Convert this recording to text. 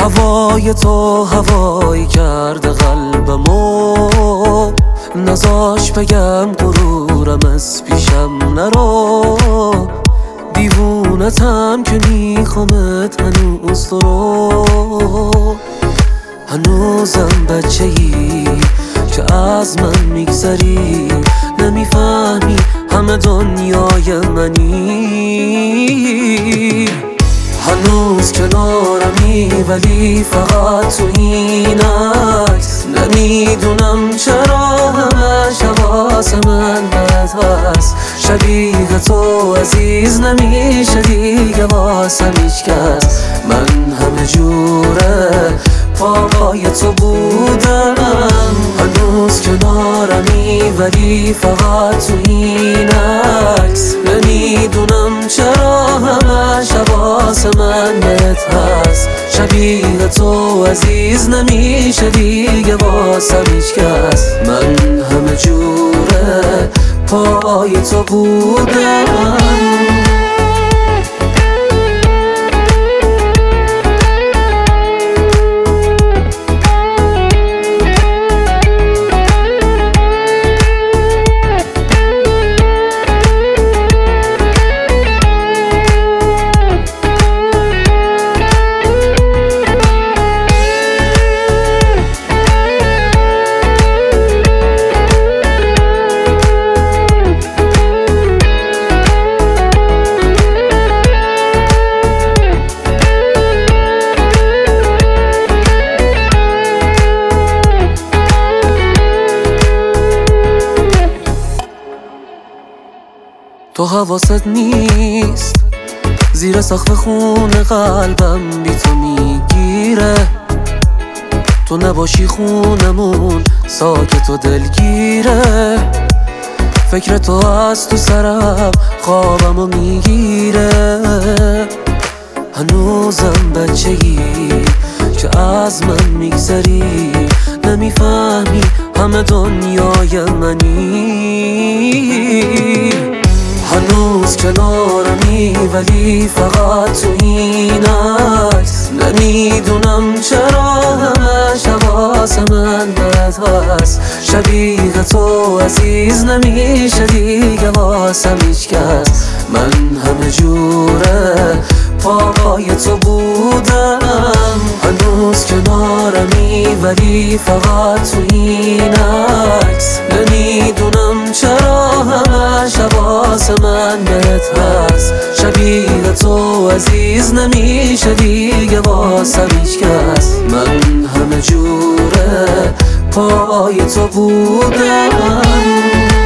هوای تو هوایی کرده قلبمو، نزاش بگم غرورم از پیشم نرو. دیوونتم که میخوامت هنوز تو رو، هنوزم بچه‌ای که از من میگذری، نمیفهمی همه دنیای منی. هنوز کنارمی ولی فقط تو این عکس، نمیدونم چرا همش حواس من بهت هست. شبیه تو عزیز نمیشه دیگه واسم هیچکس، من همه جوره پای تو بودم. هنوز کنارمی ولی فقط تو این عکس، نمیدونم چرا همش حواس من بهت هست. شبیه تو عزیز نمیشه دیگه واسم هیچکس، من همه جوره پای تو بودم. تو حواست نیست زیر سقف خونه قلبم بی تو میگیره. تو نباشی خونمون ساکت و دلگیره. فکر تو از تو سرم خوابمو میگیره. هنوزم بچه‌ای که از من میگذری، نمیفهمی همه دنیای منی. هنوز کنارمی ولی فقط تو این عکس، نمیدونم چرا همش حواس من بهت هست. شبیه تو عزیز نمیشه دیگه واسم هیچکس، من همه جوره پای تو بودم. هنوز کنارمی ولی فقط تو این عکس، نمیدونم چرا همش حواس من بهت هست. شبیه تو عزیز نمیشه دیگه واسم هیچکس، من همه جوره پای تو بودم.